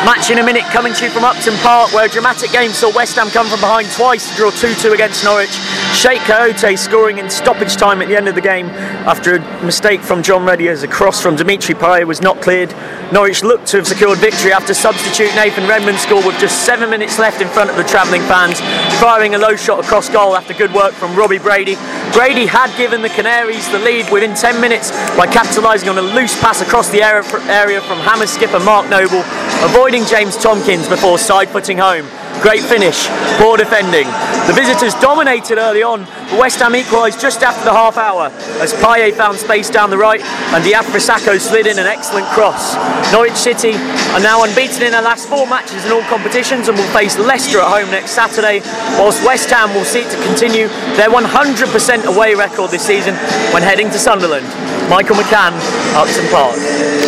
Match in a minute coming to you from Upton Park, where a dramatic game saw West Ham come from behind twice to draw 2-2 against Norwich. Sheikh Kouyaté scoring in stoppage time at the end of the game after a mistake from John Reddy as a cross from Dimitri Payet was not cleared. Norwich looked to have secured victory after substitute Nathan Redmond scored with just 7 minutes left in front of the travelling fans, firing a low shot across goal after good work from Robbie Brady. Brady had given the Canaries the lead within 10 minutes by capitalising on a loose pass across the area from Hammers skipper Mark Noble, avoiding James Tomkins before side-footing home. Great finish, poor defending. The visitors dominated early on, but West Ham equalised just after the half hour as Payet found space down the right and Diafra Sakho slid in an excellent cross. Norwich City are now unbeaten in their last 4 matches in all competitions and will face Leicester at home next Saturday, whilst West Ham will seek to continue their 100% away record this season when heading to Sunderland. Michael McCann, Upton Park.